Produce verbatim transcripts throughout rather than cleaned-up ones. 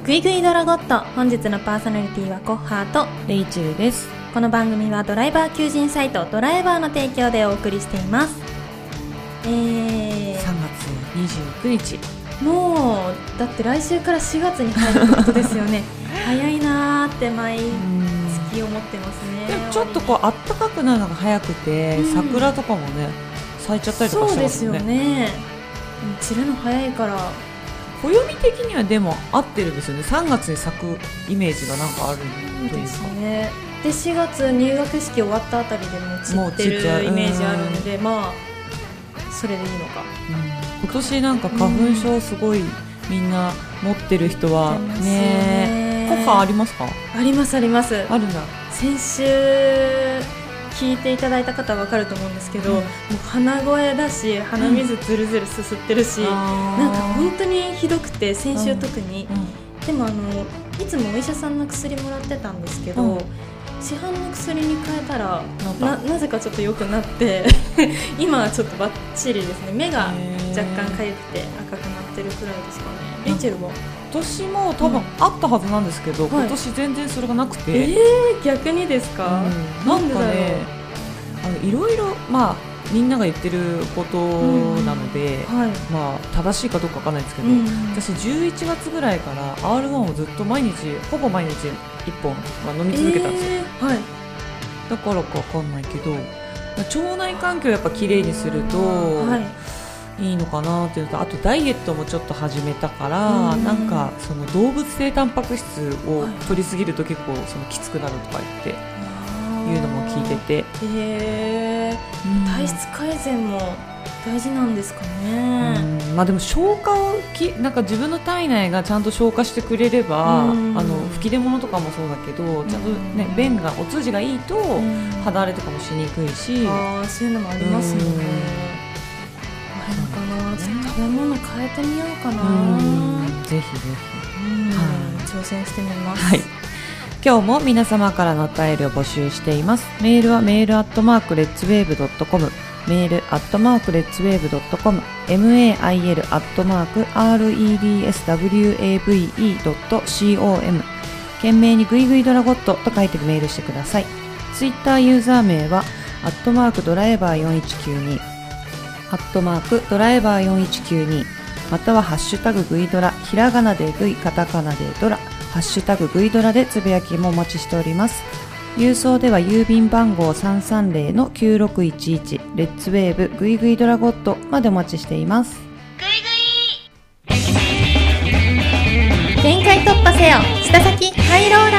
ぐいぐいドラゴット、本日のパーソナリティはコッハーとレイチェルです。 この番組はドライバー求人サイトドライバーの提供でお送りしています。えー、 さんがつにじゅうくにち、 もうだって来週からしがつに入るってことですよね早いなーって毎月思ってますね。 でもちょっとこう暖かくなるのが早くて、うん、桜とかもね咲いちゃったりとかしてますよね。 そうですよね。散るの早いから暦的にはでも合ってるんですよね。さんがつに咲くイメージがなんかあるというか。 そうですね。でしがつ入学式終わったあたりでもう散ってるイメージあるんで、まあそれでいいのか、 うん、今年なんか花粉症すごいみんな持ってる人はね。コッハありますか？ ありますあります。 あるんだ。 先週聞いていただいた方は分かると思うんですけど、うん、もう鼻声だし鼻水ずるずるすすってるし、うん、なんか本当にひどくて先週特に、うんうん、でもあのいつもお医者さんの薬もらってたんですけど、うん、市販の薬に変えたら な, なぜかちょっと良くなって今はちょっとバッチリですね。目が若干かゆくて赤くなってるくらいですかね。レイチェルも今年も多分あったはずなんですけど、うん、今年全然それがなくて、はい、 えー、逆にですか？ うん、なんかね、あのいろいろ、まあ、みんなが言ってることなので、うんはいまあ、正しいかどうかわからないですけど、うん、私じゅういちがつぐらいから アールワン をずっと毎日ほぼ毎日いっぽん、まあ、飲み続けたんですよ、えーはい、だからかわかんないけど腸内環境をやっぱきれいにすると、はいいいのかなっていうのと、あとダイエットもちょっと始めたから、うん、なんかその動物性タンパク質を取りすぎると結構そのきつくなるとか言っていうのも聞いてて、 へー、うん、体質改善も大事なんですかね。 うん、まあ、でも消化をきなんか自分の体内がちゃんと消化してくれれば、うん、あの吹き出物とかもそうだけどちゃんと、ね、便がお通じがいいと、うん、肌荒れとかもしにくいし、 あー、そういうのもありますよね。あれのかな、ちょっと食べ物変えてみようかな。 うんぜひぜひ、 はい、挑戦してみます、 はい、今日も皆様からのお便りを募集しています。メールはメールアットマークレッツウェーブドットコム、メールアットマークレッツウェーブドットコム、 メール アットマーク レッツウェーブドットコム、 懸命にグイグイドラゴットと書いてメールしてください。ツイッターユーザー名はアットマークドライバーよんいちきゅうに、アットマークドライバーよんいちきゅうに、またはハッシュタググイドラ、ひらがなでグイ、カタカナでドラ、ハッシュタググイドラでつぶやきもお待ちしております。郵送では郵便番号 さんさんゼロのきゅうろくいちいち レッツウェーブグイグイドラゴットまでお待ちしています。 グイグイ限界突破せよ、下先ハイローラ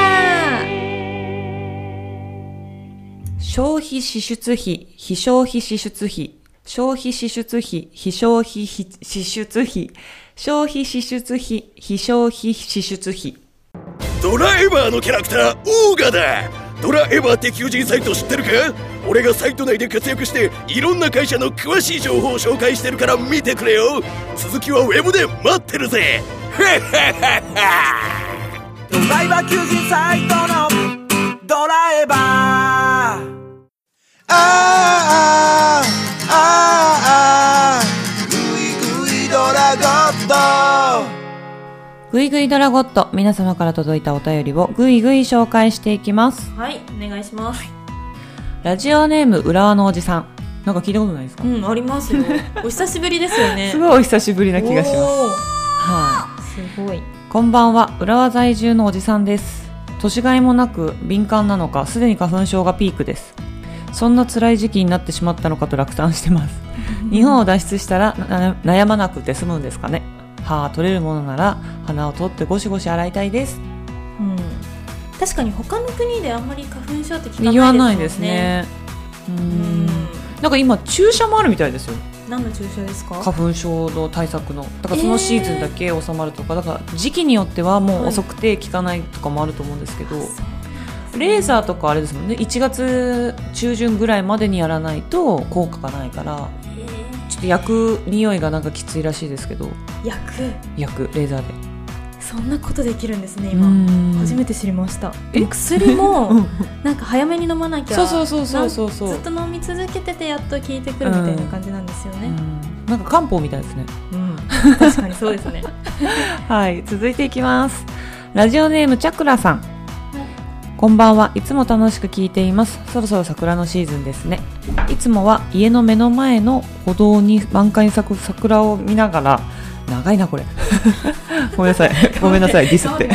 ー。消費支出費、非消費支出費、消費支出費、非消費支出費、消費支出費、非消費支出費。 ドラエバーのキャラクターオーガだ。ドラエバーって求人サイト知ってるか？俺がサイト内で活躍していろんな会社の詳しい情報を紹介してるから見てくれよ。続きはウェブで待ってるぜ。 ドライバー求人サイトのドラエバー、あーあーあーグイグイドラゴット。 グイグイドラゴット、皆様から届いたお便りをグイグイ紹介していきます。 はい、お願いします。 ラジオネーム浦和のおじさん、なんか聞いたことないですか？ うん、ありますよお久しぶりですよねすごいお久しぶりな気がします。 はい、すごい。 こんばんは、浦和在住のおじさんです。年がいもなく敏感なのかすでに花粉症がピークです。そんな辛い時期になってしまったのかと落胆してます日本を脱出したら悩まなくて済むんですかね。歯取れるものなら鼻を取ってゴシゴシ洗いたいです、 うん、確かに他の国であんまり花粉症って聞かないですもんね。 言わないですね。うーん、なんか今注射もあるみたいですよ。 何の注射ですか？ 花粉症の対策の。だからそのシーズンだけ収まるとか、えー、だから時期によってはもう遅くて効かないとかもあると思うんですけど、はい、レーザーとかあれですもんね、いちがつ中旬ぐらいまでにやらないと効果がないから、ちょっと焼く匂いがなんかきついらしいですけど。 焼く焼くレーザーでそんなことできるんですね。今初めて知りました。薬もなんか早めに飲まなきゃそうそうそうそうそうそうずっと飲み続けててやっと効いてくるみたいな感じなんですよね、うんうん、なんか漢方みたいですね、 うん、確かにそうですねはい、続いていきます。 ラジオネームチャクラさん、こんばんは。いつも楽しく聞いています。そろそろ桜のシーズンですね。いつもは家の目の前の歩道に満開に咲く桜を見ながら、長いなこれごめんなさいごめんなさいディスって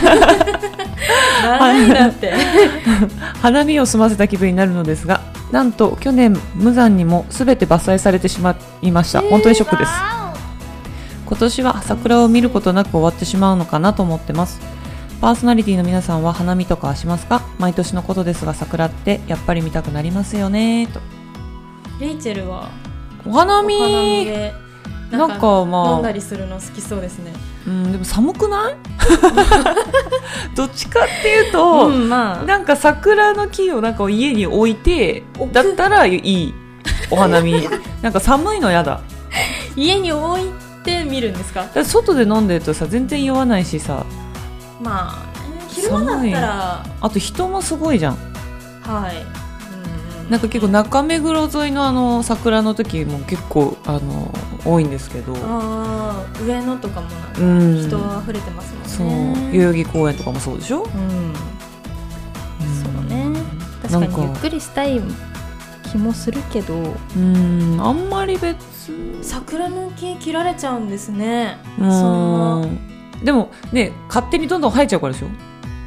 長いなって花見を済ませた気分になるのですが、なんと去年無残にもすべて伐採されてしまいました。本当にショックです。今年は桜を見ることなく終わってしまうのかなと思ってます。パーソナリティの皆さんは花見とかはしますか？毎年のことですが、桜ってやっぱり見たくなりますよねと。 レイチェルはお花見、 お花見でなんかなんかまあ飲んだりするの好きそうですね。 うん、でも寒くないどっちかっていうと、 うん、まあなんか桜の木をなんか家に置いて置くだったらいいお花見なんか寒いのやだ。 家に置いて見るんですか？ だって外で飲んでるとさ全然酔わないしさ、 まあ、ね、昼間だったらあと人もすごいじゃん。 はい、うん、 なんか結構中目黒沿いのあの桜の時も結構あの多いんですけど、 あ上野とかもなんかうん人溢れてますそうもんね。 代々木公園とかもそうでしょ、 うん、 うんそうね。確かなんかにゆっくりしたい気もするけど、 うんあんまり別桜の木切られちゃうんですね。 うそのんでもね勝手にどんどん生えちゃうからでしょ。 うん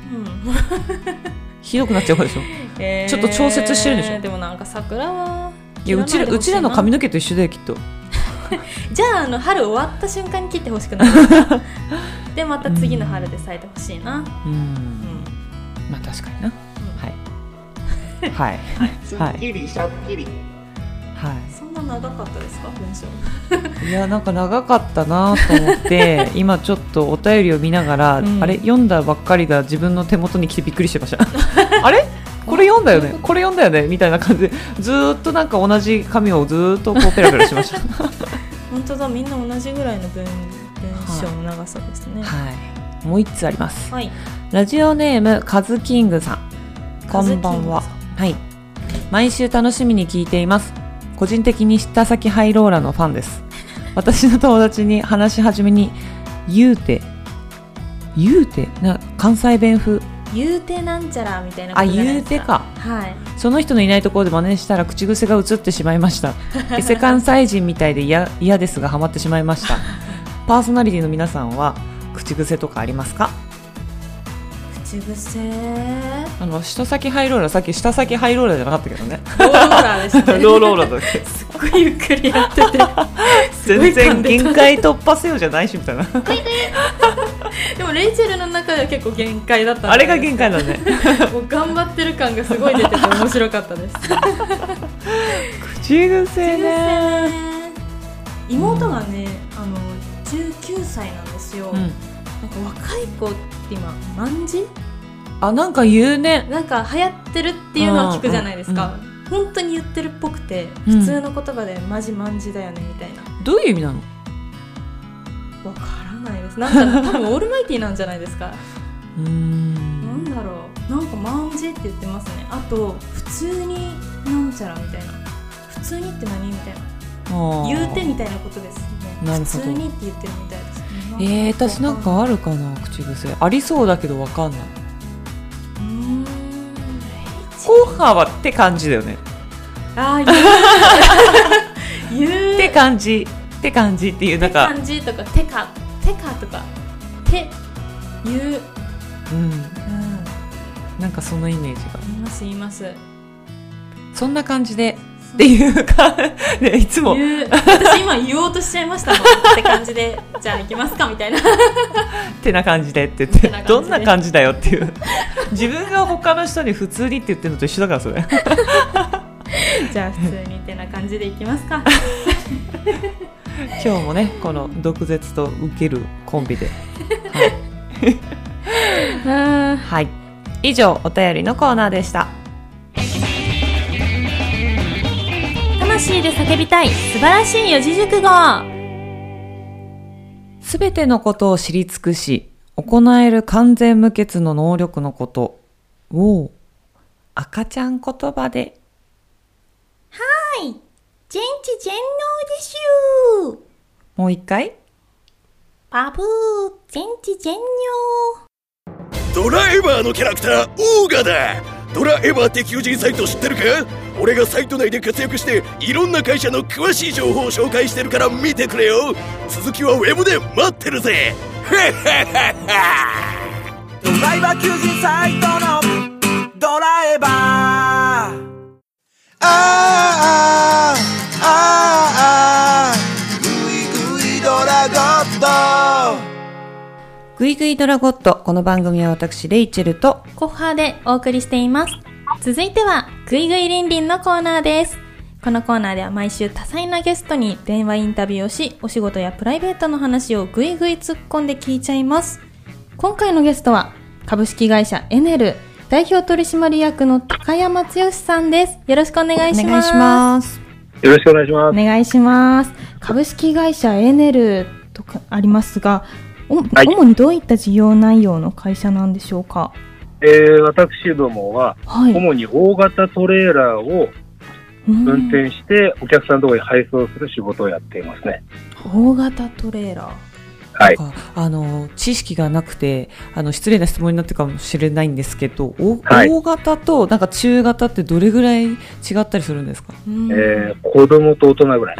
ひどくなっちゃうからでしょ。 えーちょっと調節してるんでしょ。 でもなんか桜はいやうちらうちらの髪の毛と一緒だよきっと。 じゃあ、あの春終わった瞬間に切ってほしくないでまた次の春で咲いてほしいな。 うん、 うんまあ確かにな、はいはいすはいっきりしゃっきり。 はそんな長かったですか文章？ い。いやなんか長かったなと思って今ちょっとお便りを見ながら、 うん、 あれ読んだばっかりが自分の手元に来てびっくりしてましたあれこれ読んだよねこれ読んだよねみたいな感じでずーっとなんか同じ紙をずーっとこうペラペラしました本当だ、みんな同じぐらいの 文, 文章の長さですね。 はいもう一つあります、 はい、 ラジオネームカズキングさん、こんばんは。はい、毎週楽しみに聞いています。個人的に下先ハイローラのファンです。私の友達に話し始めに言うて言うてな関西弁風言うてなんちゃらみたいなことじゃないですか。 あ言うてか、 はい、 その人のいないところで真似したら口癖が移ってしまいましたエセ関西人みたいで嫌ですがハマってしまいましたパーソナリティの皆さんは口癖とかありますか？ 口癖あの下先ハイローラー、さっき下先ハイローラーじゃなかったけどねローローラーでしたねローローラーだっけすっごいゆっくりやってて全然限界突破せよじゃないしみたいなでもレイチェルの中では結構限界だったんであれが限界だねもう頑張ってる感がすごい出てて面白かったです口癖ね。 妹がね、あのじゅうきゅうさいなんですよ、 うん、 なんか若い子って今卍あなんか言うね。 なんか流行ってるっていうのは聞くじゃないですか、うんうん、本当に言ってるっぽくて、うん、普通の言葉でマジ卍だよねみたいな。 どういう意味なの？ わからないです。なんか多分オールマイティなんじゃないですかうーんなんだろう、なんか卍って言ってますね。あと普通になんちゃらみたいな、普通にって何みたいな、言うてみたいなことですね。 なるほど。 普通にって言ってるみたいですね。 えー、私なんかあるかな口癖。ありそうだけどわかんない。 うーん後半はって感じだよね。 あー言う言うって感じって感じっていうなんかって感じとかてかてかとかて言う、うん、 うんなんかそのイメージが言います言いますそんな感じでっていうかね、いつも言う私今言おうとしちゃいましたもんって感じでじゃあ行きますかみたいなってな感じでって言ってどんな感じだよっていう自分が他の人に普通にって言ってるのと一緒だからそれじゃあ普通にってな感じでいきますか今日もねこの毒舌と受けるコンビではい、はい、以上お便りのコーナーでした。 魂で叫びたい素晴らしい四字熟語。 すべてのことを知り尽くし行える完全無欠の能力のことを赤ちゃん言葉で。 はい、全知全能ですよ。 もう一回。 パブー全知全能。 ドラエバーのキャラクターオーガだ。ドラエバーって求人サイト知ってるか？俺がサイト内で活躍していろんな会社の詳しい情報を紹介してるから見てくれよ。続きはウェブで待ってるぜ。 ドライバー求人サイトのドラエバー。ああああグイグイドラゴット。 グイグイドラゴット。この番組は私レイチェルとコッハーでお送りしています。続いてはグイグイリンリンのコーナーです。このコーナーでは毎週多彩なゲストに電話インタビューをし、お仕事やプライベートの話をグイグイ突っ込んで聞いちゃいます。今回のゲストは株式会社エネル代表取締役の高山剛さんです。よろしくお願いします。 お願いします。 よろしくお願いします。 お願いします。株式会社エネルとかありますが、お、はい、主にどういった事業内容の会社なんでしょうか？ えー、私どもは、はい、主に大型トレーラーを運転してお客さんのところに配送する仕事をやっていますね。 大型トレーラー。 はい。 あの、知識がなくて、あの、失礼な質問になってるかもしれないんですけど、おはい、大型となんか中型ってどれぐらい違ったりするんですか？ えー、子供と大人ぐらい。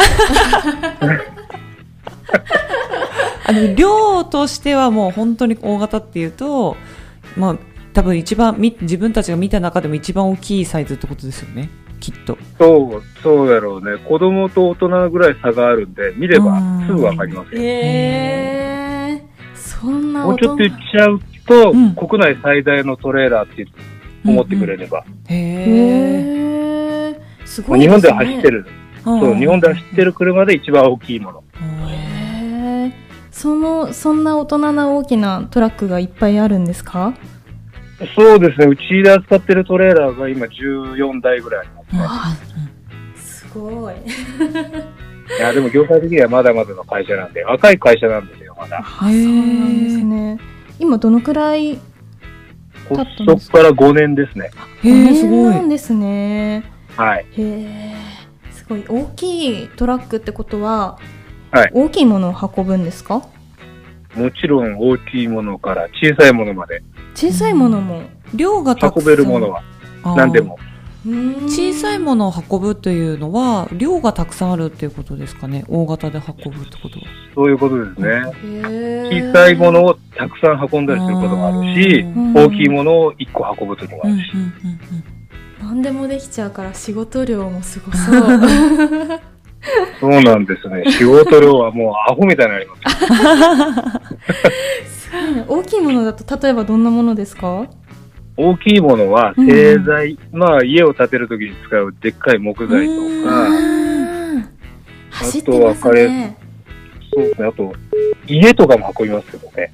あの、量としてはもう本当に大型っていうと、まあ、多分一番、自分たちが見た中でも一番大きいサイズってことですよね。きっと。 そう、そうだろうね。子供と大人ぐらい差があるんで、見ればすぐわかりますよ。 へー。そんなもうちょっと言っちゃうと、うん、国内最大のトレーラーって思ってくれれば。 うんうん、へー。すごいですね。 日本で走ってる。そう、日本で走ってる車で一番大きいもの。 へー。その、そんな大人な大きなトラックがいっぱいあるんですか？ そうですね。うちで扱ってるトレーラーが今じゅうよんだいぐらいありますね。 あ、すごい。 いや、でも業界的にはまだまだの会社なんで、若い会社なんですよ、まだ。 そうなんですね。今どのくらい経ったんですか？ そこからごねんですね。 へー、すごい。なんですね。 はい。 へー、すごい。大きいトラックってことは、 はい、 大きいものを運ぶんですか？ もちろん大きいものから小さいものまで。 小さいものも、 量がたくさん運べるものは何でも。 小さいものを運ぶというのは量がたくさんあるっていうことですかね。大型で運ぶってことは。 そういうことですね。小さいものをたくさん運んだりすることもあるし、大きいものをいっこ運ぶときもあるし、うんうんうんうん、何でもできちゃうから仕事量もすごそうそうなんですね。仕事量はもうアホみたいになりますすごいね。大きいものだと例えばどんなものですか？ 大きいものは製材、うん、まあ家を建てるときに使うでっかい木材とか、 走ってますね。 そうですね。あと家とかも運びますけどね。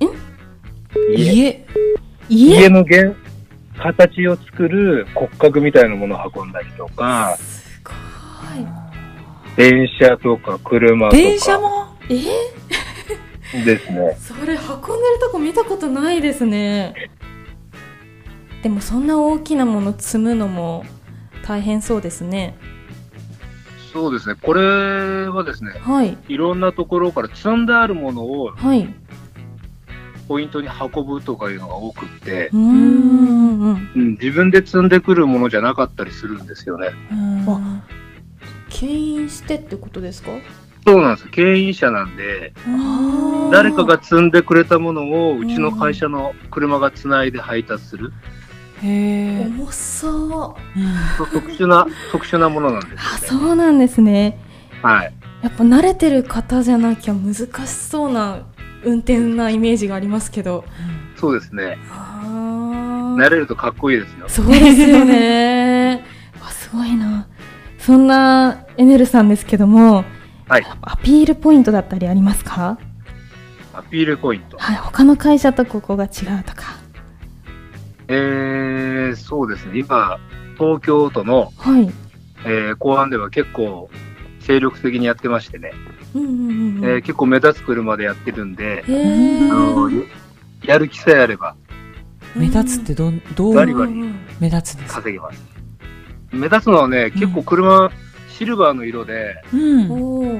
家家家の原形を作る骨格みたいなものを運んだりとか。 すごい。 電車とか車とか。 電車もえですね。 それ運んでるとこ見たことないですね。でもそんな大きなもの積むのも大変そうですね。 そうですね。これはですね、 はい、 いろんなところから積んであるものを、 はい、 ポイントに運ぶとかいうのが多くって、 うーん、 うん、自分で積んでくるものじゃなかったりするんですよね。 あ、牽引してってことですか？ そうなんです。牽引車なんで、誰かが積んでくれたものをうちの会社の車がつないで配達する。 へー、 重そう。 特殊な特殊なものなんですよね。 あ、そうなんですね。 はい。 やっぱ慣れてる方じゃなきゃ難しそうな運転なイメージがありますけど。 そうですね。慣れるとかっこいいですよ。 そうですよね。わ、すごいな。そんなエネルさんですけども、 はい、 アピールポイントだったりありますか？ アピールポイント。 はい、他の会社とここが違うとか。 えー、そうですね。今、東京都の、 はい、 えー、公安では結構精力的にやってましてね。 うんうんうんうん、 えー、結構目立つ車でやってるんで、 へー、 あのやる気さえあれば。 目立つってど、どうバリバリ目立つんですか？ 稼げます。目立つのはね、結構車、うん、シルバーの色で、 うん、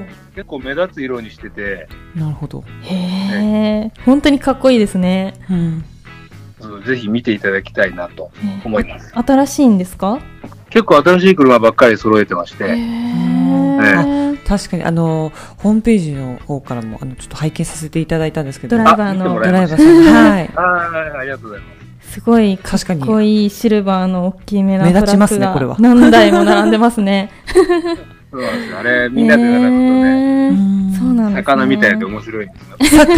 結構目立つ色にしてて。 なるほど。 へー、本当にかっこいいですね。 うん、 ぜひ見ていただきたいなと思います。 新しいんですか？ 結構新しい車ばっかり揃えてまして。 ね、確かにあのホームページの方からもあのちょっと拝見させていただいたんですけど、 ドライバーのドライバーさん、はい、 あ, ありがとうございます。 すごいかっこいいシルバーの大きめなトラックが目立ちますね、これは何台も並んでますね。 そうなんですよ。あれみんなで並ぶとね、 えー、そうなんですね。 魚みたいで面白いんですよ。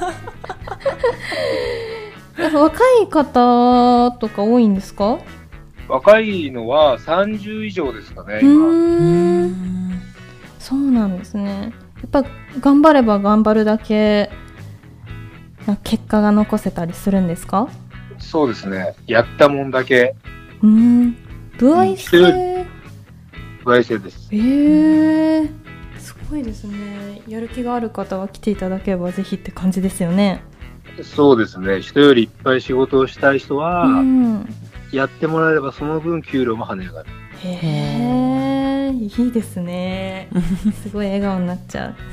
魚若い方とか多いんですか？ 若いのはさんじゅう以上ですかね、今。 うーん、そうなんですね。やっぱ頑張れば頑張るだけ結果が残せたりするんですか？ そうですね。やったもんだけ。 うーん。歩合制。 歩合制です。 えー、すごいですね。やる気がある方は来ていただければぜひって感じですよね。 そうですね。人よりいっぱい仕事をしたい人は、 うん、 やってもらえればその分給料も跳ね上がる。 へー、いいですね。すごい笑顔になっちゃう。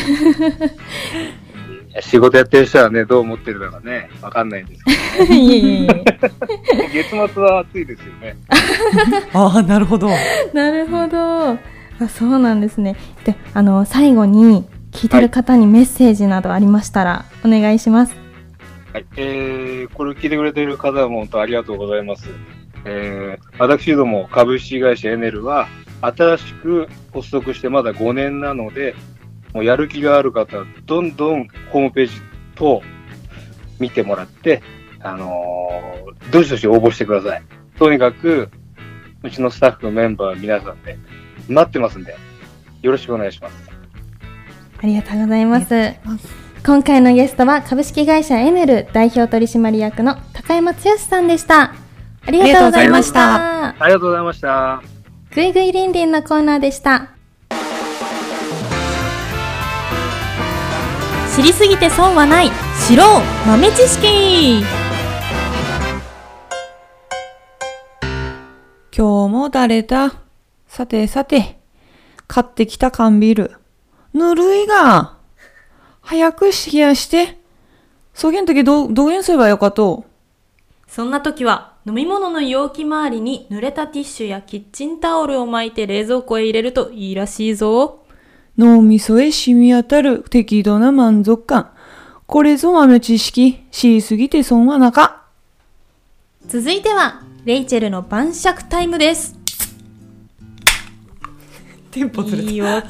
仕事やってる人はね、どう思ってるのかね、わかんないんですけど、ね。 いえいえいえ。 月末は暑いですよね。 ああ、なるほど。 なるほど。あ、そうなんですね。で、あの、最後に聞いてる方にメッセージなどありましたら、お願いします。 はい、えー、これを聞いてくれている方は本当ありがとうございます。えー、私ども株式会社エネルは新しく発足してまだごねんなので、もうやる気がある方はどんどんホームページ等見てもらって、あのー、どしどし応募してください。とにかくうちのスタッフメンバー皆さんで待ってますんで、よろしくお願いします。 ありがとうございます。今回のゲストは株式会社エネル代表取締役の高山剛さんでした。ありがとうございました。 ありがとうございました。 ぐいぐいりんりんのコーナーでした。知りすぎて損はない、知ろう豆知識。 今日も誰だ。さてさて、買ってきた缶ビールぬるいが早く冷やして、そげんときどう、どげんすればよかと。 そんな時は飲み物の容器周りに濡れたティッシュやキッチンタオルを巻いて冷蔵庫へ入れるといいらしいぞ。 脳みそへ染み当たる適度な満足感。これぞ豆知識。知りすぎて損はなか。 続いてはレイチェルの晩酌タイムです。 テンポずれた。 いい音。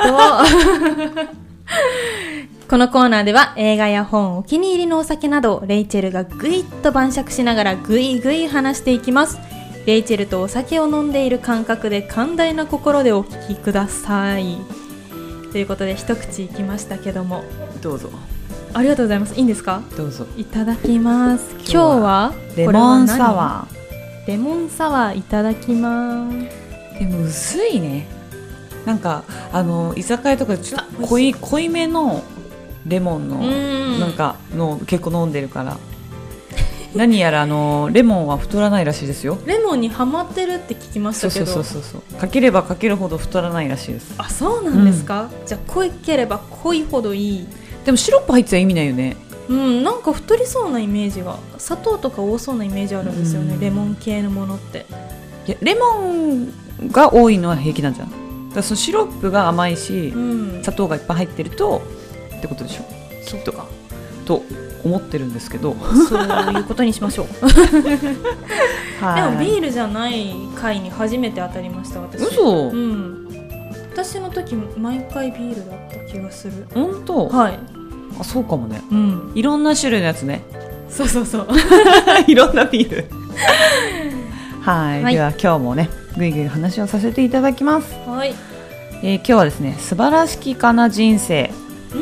このコーナーでは映画や本、お気に入りのお酒などをレイチェルがぐいっと晩酌しながらぐいぐい話していきます。レイチェルとお酒を飲んでいる感覚で寛大な心でお聞きください。ということで一口いきましたけども、 どうぞ。 ありがとうございます。いいんですか？ どうぞ。 いただきます。今日はレモンサワー。レモンサワーいただきます。 でも薄いね。なんかあの居酒屋とかちょっと濃い濃いめのレモンのなんかの結構飲んでるから何やらあのレモンは太らないらしいですよ。 レモンにハマってるって聞きましたけど、 そうそうそうそう、かければかけるほど太らないらしいです。 あ、そうなんですか、うん、じゃあ濃ければ濃いほどいい。 でもシロップ入ってたら意味ないよね。 うん、なんか太りそうなイメージが、砂糖とか多そうなイメージあるんですよね、 うん、 レモン系のものって。 いやレモンが多いのは平気なんじゃん。だからそのシロップが甘いし、うん、砂糖がいっぱい入ってるとってことでしょ。きっとかと思ってるんですけど、 そういうことにしましょう。はい、でもビールじゃない回に初めて当たりました私。 嘘、 うん、私の時毎回ビールだった気がする。 本当？ はい。 あ、そうかもね、 うん、 いろんな種類のやつね。 そうそうそう。 いろんなビール。はい、 はい、 では今日もねぐいぐい話をさせていただきます。 はい、 えー、今日はですね、素晴らしきかな人生、うん、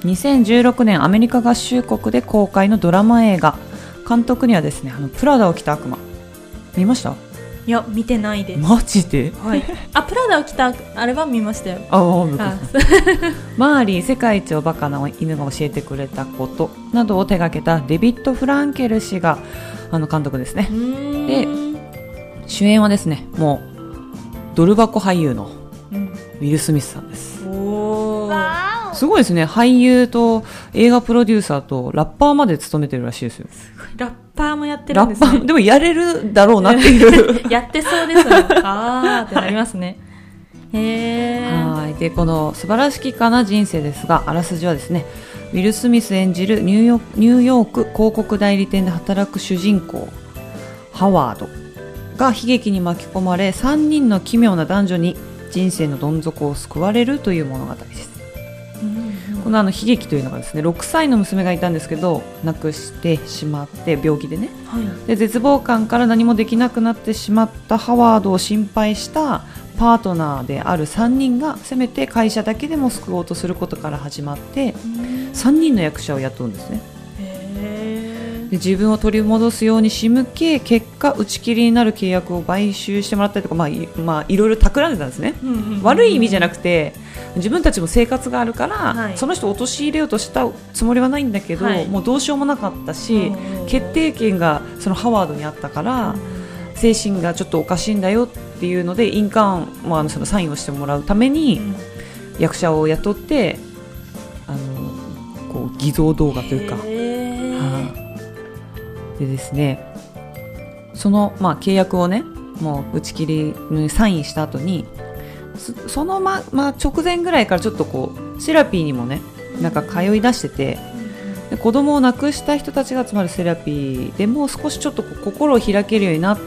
にせんじゅうろくねんアメリカ合衆国で公開のドラマ映画。監督にはですね、あのプラダを着た悪魔、見ました？ いや、見てないです。 マジで？ はい。あ、プラダを着たアルバム見ましたよ。 ああ、マーリー世界一おバカな犬が教えてくれたことなどを手掛けたデビッド・フランケル氏があの監督ですね。で、主演はですね、もうドル箱俳優のウィル・スミスさんです。 おー、 すごいですね。俳優と映画プロデューサーとラッパーまで務めてるらしいですよ。 ラッパーもやってるんですね。 ラッパーでもやれるだろうなっていうやってそうですね。あーってなりますね。へー。 はい。で、この素晴らしきかな人生ですが、あらすじはですね、ウィル・スミス演じるニューヨーク、ニューヨーク広告代理店で働く主人公ハワードが悲劇に巻き込まれ、さんにんの奇妙な男女に人生のどん底を救われるという物語です。うんうん、このあの悲劇というのがですね、ろくさいの娘がいたんですけど亡くしてしまって、病気でね、はい、で絶望感から何もできなくなってしまったハワードを心配したパートナーであるさんにんがせめて会社だけでも救おうとすることから始まって、さんにんの役者を雇うんですね。で自分を取り戻すように仕向け、結果打ち切りになる契約を買収してもらったりとか、まあいまあ、いろいろ企んでたんですね、うんうんうん、悪い意味じゃなくて自分たちも生活があるから、はい、その人を陥れようとしたつもりはないんだけど、はい、もうどうしようもなかったし、決定権がそのハワードにあったから、うん、精神がちょっとおかしいんだよっていうので印鑑、まあ、そのサインをしてもらうために役者を雇ってあのこう偽造動画というか、でですね、その、まあ、契約をねもう打ち切りにサインした後に そ, そのま、まあ、直前ぐらいからちょっとこうセラピーにもねなんか通い出してて、で子供を亡くした人たちが集まるセラピーでも少しちょっとこう心を開けるようになって、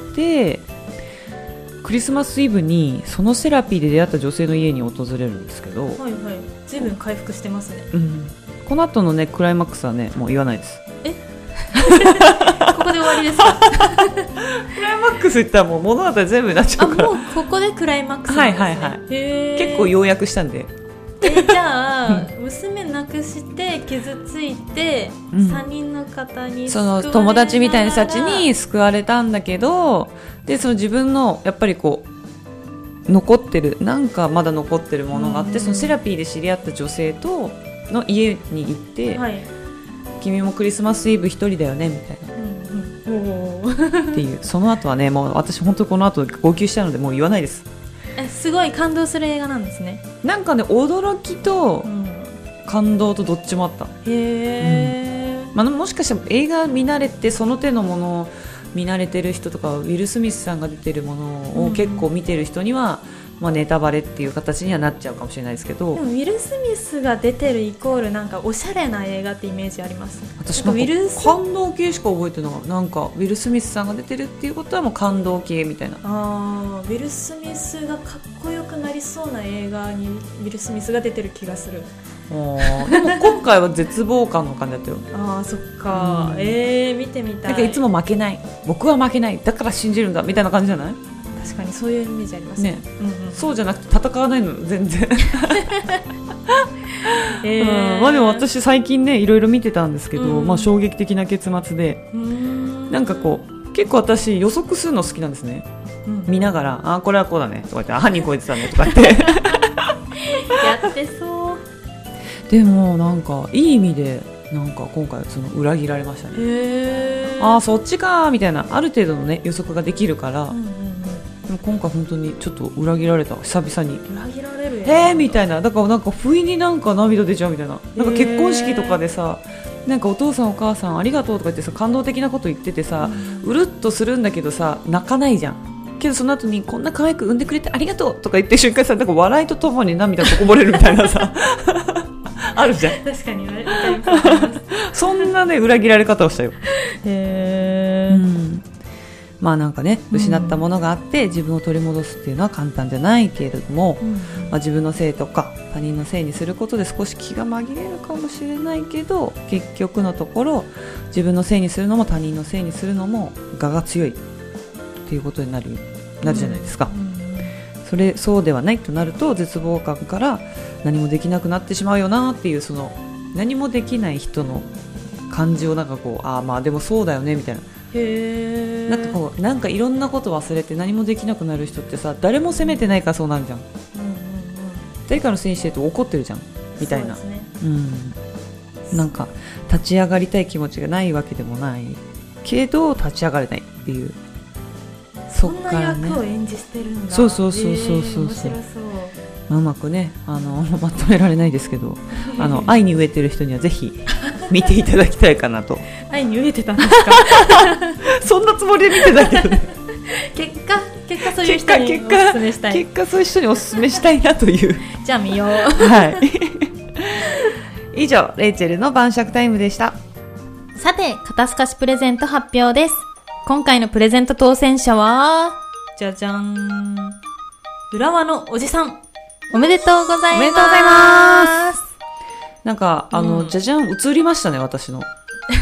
クリスマスイブにそのセラピーで出会った女性の家に訪れるんですけど、はいはい、 随分回復してますね、 うん、この後のねクライマックスはねもう言わないです。 えここで終わりですか？ クライマックス言ったらもう物語全部になっちゃうから。 あ、もうここでクライマックスなんですね。はいはいはい。 へー、結構要約したんで。 えじゃあ娘亡くして傷ついて、うん、さんにんの方に救われながら、その友達みたいな人たちに救われたんだけど、でその自分のやっぱりこう残ってるなんかまだ残ってるものがあって、うん、そのセラピーで知り合った女性との家に行って、はい、君もクリスマスイブ一人だよねみたいな、うんうん、っていうその後はねもう私本当この後号泣したのでもう言わないです。 えすごい感動する映画なんですね。 なんかね驚きと感動とどっちもあった、うん、へー、うんまあ、もしかしたら映画見慣れてその手のものを見慣れてる人とかウィル・スミスさんが出てるものを結構見てる人には、うんまあ、ネタバレっていう形にはなっちゃうかもしれないですけど、 でもウィル・スミスが出てるイコールなんかおしゃれな映画ってイメージあります。 私も感動系しか覚えてない。なんかウィル・スミスさんが出てるっていうことはもう感動系みたいな。 あウィル・スミスがかっこよくなりそうな映画にウィル・スミスが出てる気がする。 でも今回は絶望感の感じだったよ。 あそっか、うん、えー、見てみたい。 なんかいつも負けない、僕は負けないだから信じるんだみたいな感じじゃない？ 確かにそういうイメージありますね。 ね、うんうん、そうじゃなくて戦わないの全然、えーうんまあ、でも私最近ねいろいろ見てたんですけど、うんまあ、衝撃的な結末で、うん、なんかこう結構私予測するの好きなんですね、うん、見ながらあこれはこうだねとか言ってあ犯人こいつだねとか言ってやってそう。 でもなんかいい意味でなんか今回その裏切られましたね。へあそっちかみたいなある程度の、ね、予測ができるから、うんうんうん、でも今回本当にちょっと裏切られた久々に。 裏切られるえーみたいな。だからなんか不意になんか涙出ちゃうみたいな。なんか結婚式とかでさなんかお父さんお母さんありがとうとか言ってさ感動的なこと言っててさ、うん、うるっとするんだけどさ泣かないじゃん。けどその後にこんな可愛く産んでくれてありがとうとか言ってる瞬間さなんか笑いとともに涙がこぼれるみたいなさあるじゃん。 確かにそんなね裏切られ方をしたよ。へー、うん、まあなんかね失ったものがあって自分を取り戻すっていうのは簡単じゃないけれども、うんまあ、自分のせいとか他人のせいにすることで少し気が紛れるかもしれないけど結局のところ自分のせいにするのも他人のせいにするのも我が強いっていうことになる、なるじゃないですか、うんうん、それそうではないとなると絶望感から何もできなくなってしまうよなっていうその何もできない人の感じをなんかこうあまあでもそうだよねみたいな。へーなんかこうなんかいろんなこと忘れて何もできなくなる人ってさ誰も責めてないからそうなるじゃん、うんうんうん、誰かのせいにしてると怒ってるじゃんみたいな、ねうん、なんか立ち上がりたい気持ちがないわけでもないけど立ち上がれないっていうそんな役を演じしてるんだ。 そうそうそうそうそうそう、 面白そう。 まあうまくねあのまとめられないですけどあの愛に飢えてる人にはぜひ見ていただきたいかなと愛に飢えてたんですかそんなつもりで見てたけどね結果結果そういう人におすすめしたい結果そういう人におすすめしたいなというじゃあ見ようはい以上レイチェルの晩酌タイムでした。 さて肩透かしプレゼント発表です。今回のプレゼント当選者はじゃじゃん浦和のおじさんおめでとうございます。 おめでとうございます。なんかあの、 うん、 じゃじゃん映りましたね私の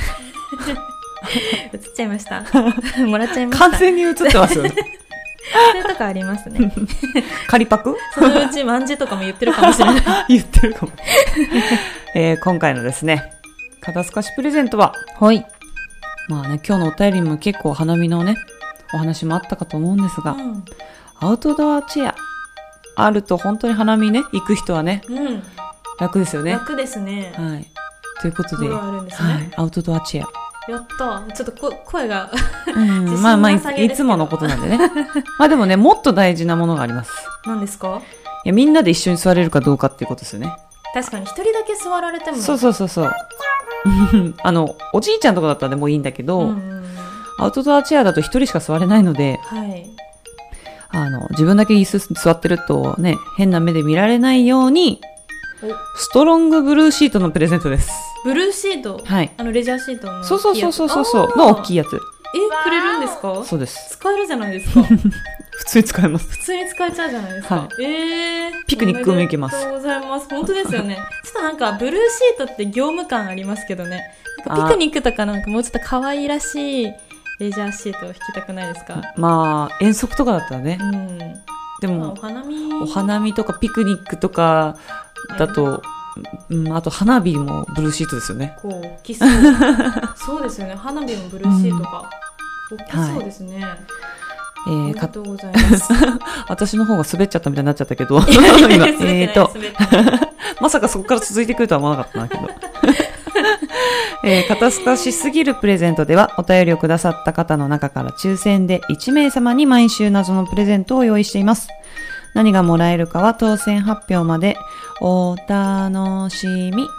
映っちゃいましたもらっちゃいました完全に映ってますよねそういうとこありますね仮パクそのうちまんじとかも言ってるかもしれない言ってるかも、えー、今回のですね肩透かしプレゼントははいまあね今日のお便りにも結構花見のねお話もあったかと思うんですが、うん、アウトドアチェアあると本当に花見ね行く人はね、うん、楽ですよね。 楽ですね。 はい。ということで、 あるんですね、 はい、アウトドアチェア。 やったちょっとこ声がうん、まあまあ い, いつものことなんでねまあでもねもっと大事なものがあります。 何ですか？ いやみんなで一緒に座れるかどうかっていうことですよね。 確かに一人だけ座られてもそうそうそうそうあのおじいちゃんとかだったらでもいいんだけど、うんうん、アウトドアチェアだと一人しか座れないので、はい、あの自分だけ椅子座ってるとね変な目で見られないようにストロングブルーシートのプレゼントです。 ブルーシート、はい、あのレジャーシートのそうそうそうそうそうの大きいやつ。 えくれるんですか？ そうです。 使えるじゃないですか普通に使えます。 普通に使えちゃうじゃないですか、はい、えー、 ピクニックも行けます。 ありがとうございます。本当ですよねちょっとなんかブルーシートって業務感ありますけどね。なんかピクニックとかなんかもうちょっと可愛らしいレジャーシートを引きたくないですか？ まあ遠足とかだったらね、うん、でも、 まあ、お花見お花見とかピクニックとかだと、うん、あと花火もブルーシートですよね。 こうキスそうですよね。花火もブルーシートが、うん、大きそうですね、はい。えー、ありがとうございます私の方が滑っちゃったみたいになっちゃったけど今えーとまさかそこから続いてくるとは思わなかったんだけどえー、肩透かしすぎるプレゼントではお便りをくださった方の中から抽選でいち名様に毎週謎のプレゼントを用意しています。何がもらえるかは当選発表までお楽しみ。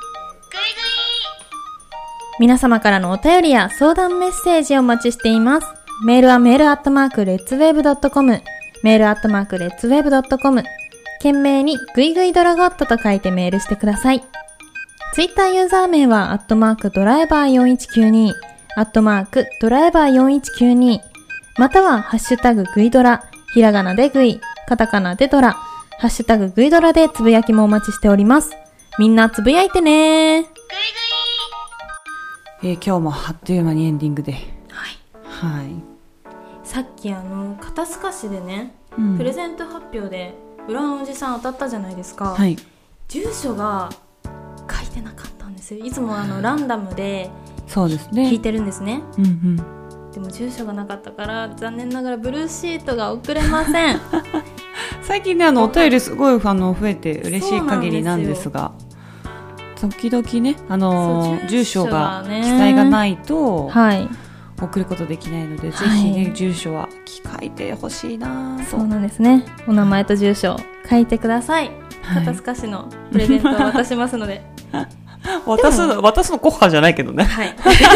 皆様からのお便りや相談メッセージをお待ちしています。メールはメールアットマークレッツウェーブドットコム、メールアットマークレッツウェーブドットコム、懸命にグイグイドラゴットと書いてメールしてください。ツイッターユーザー名は、アットマークドライバーよんいちきゅうに、アットマークドライバーよんいちきゅうに、または、ハッシュタググイドラ、ひらがなでグイ、カタカナでドラ、ハッシュタググイドラでつぶやきもお待ちしております。みんなつぶやいてねー。グイグイえー、今日もあっという間にエンディングで。はい。はい。 さっきあの、肩透かしでね、うん、プレゼント発表で、裏のおじさん当たったじゃないですか。はい。住所が、書いてなかったんですよ。いつもあのランダムでそうですね聞いてるんですね。 うんうん、 でも住所がなかったから残念ながらブルーシートが送れません最近ねあのお便りすごいあの増えて嬉しい限りなんですが時々ねあの住所が記載がないと、はい、送ることできないので、はい、ぜひね住所は書いてほしいな。 そうなんですね。お名前と住所書いてください。肩透かしのプレゼントを渡しますので渡すの渡すの国家じゃないけどね。はい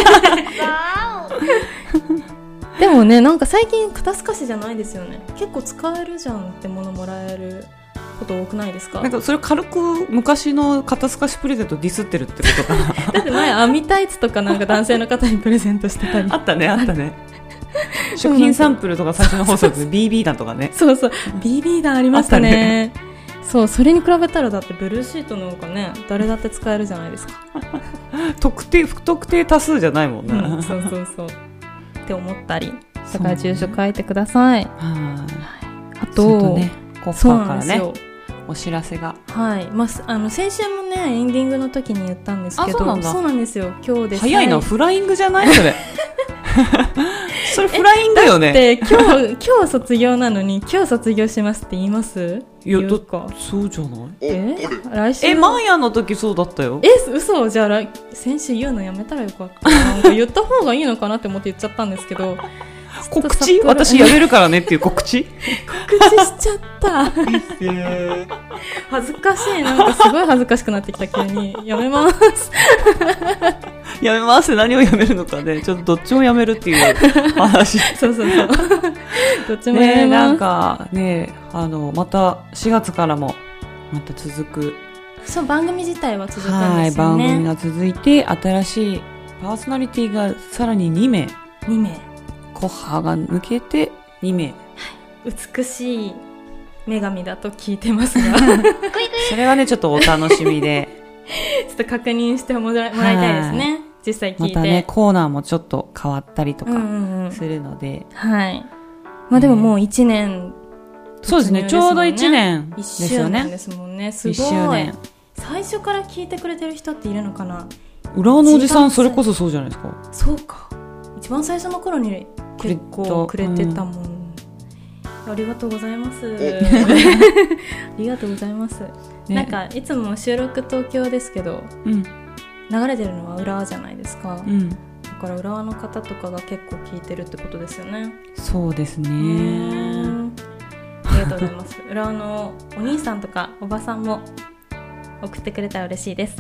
でもねなんか最近肩透かしじゃないですよね。結構使えるじゃんってものもらえること多くないですか？ なんかそれ軽く昔の肩透かしプレゼントディスってるってことかなだって前編みタイツとかなんか男性の方にプレゼントしてたりあったねあったね食品サンプルとか最初の放送で ビービー 弾とかねそうそう ビービー 弾ありましたね。そうそれに比べたらだってブルーシートの方がね誰だって使えるじゃないですか特定不特定多数じゃないもんね、 うん、そうそうそうって思ったりだから住所書いてください。 ああとね国家からねお知らせがはい、まあ、あの先週もねエンディングの時に言ったんですけどそうなんだそうなんですよ今日で早いなフライングじゃないそれそれフライングよね。 だって今日今日卒業なのに今日卒業しますって言います？ いやだかそうじゃない？ え来週えマーヤの時そうだったよ。 え嘘じゃあ来先週言うのやめたらよかったなんか言った方がいいのかなって思って言っちゃったんですけど告知私やめるからねっていう告知告知しちゃった恥ずかしい。なんかすごい恥ずかしくなってきた。急にやめますやめますって何をやめるのかね、ちょっとどっちもやめるっていう話そうそうそうどっちもやめます。 ね、なんかね、あのまたしがつからもまた続く、 そう番組自体は続くんですよね。 はい、番組が続いて、新しいパーソナリティがさらににめい、 にめい、 コハが抜けてにめい、はい、 美しい女神だと聞いてますがそれはねちょっとお楽しみでちょっと確認してもらいたいですね、実際聞いて。 またねコーナーもちょっと変わったりとかうんうんうん、 するので、 はい。まあでももういちねん、 そうですね、ちょうどいちねんですよね。 いっしゅうねんですもんね。すごい。いっしゅうねん。最初から聞いてくれてる人っているのかな。 浦和のおじさんそれこそそうじゃないですか。 そうか。一番最初の頃に結構くれてたもん。うん、ありがとうございます。ありがとうございます。ね、なんかいつも収録東京ですけど、うん、流れてるのは浦和じゃないですか。うん、だから浦和の方とかが結構聞いてるってことですよね。 そうですね。 ありがとうございます。浦和のお兄さんとかおばさんも送ってくれたら嬉しいです。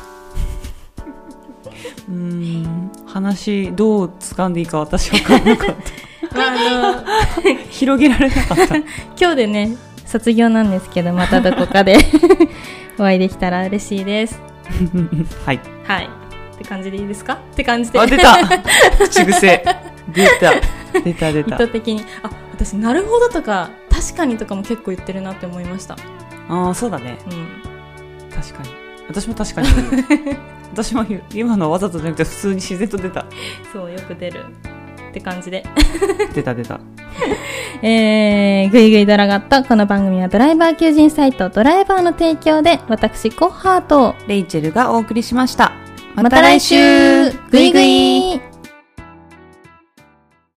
うーん、話どう掴んでいいか私は分からなかったまあ、あの広げられなかった今日でね卒業なんですけど、またどこかでお会いできたら嬉しいですはいはいって感じでいいですかって感じで。 あ、出た口癖出た出た出た。 意図的に、あ、私なるほどとか確かにとかも結構言ってるなって思いました。 ああ、そうだね、うん、確かに。私も確かに私も今のわざとじゃなくて普通に自然と出た。 そう、よく出るって感じで出た出たえー、ぐいぐいドラガット。この番組はドライバー求人サイトドライバーの提供で、私コッハーとレイチェルがお送りしました。 また来週、ぐいぐい。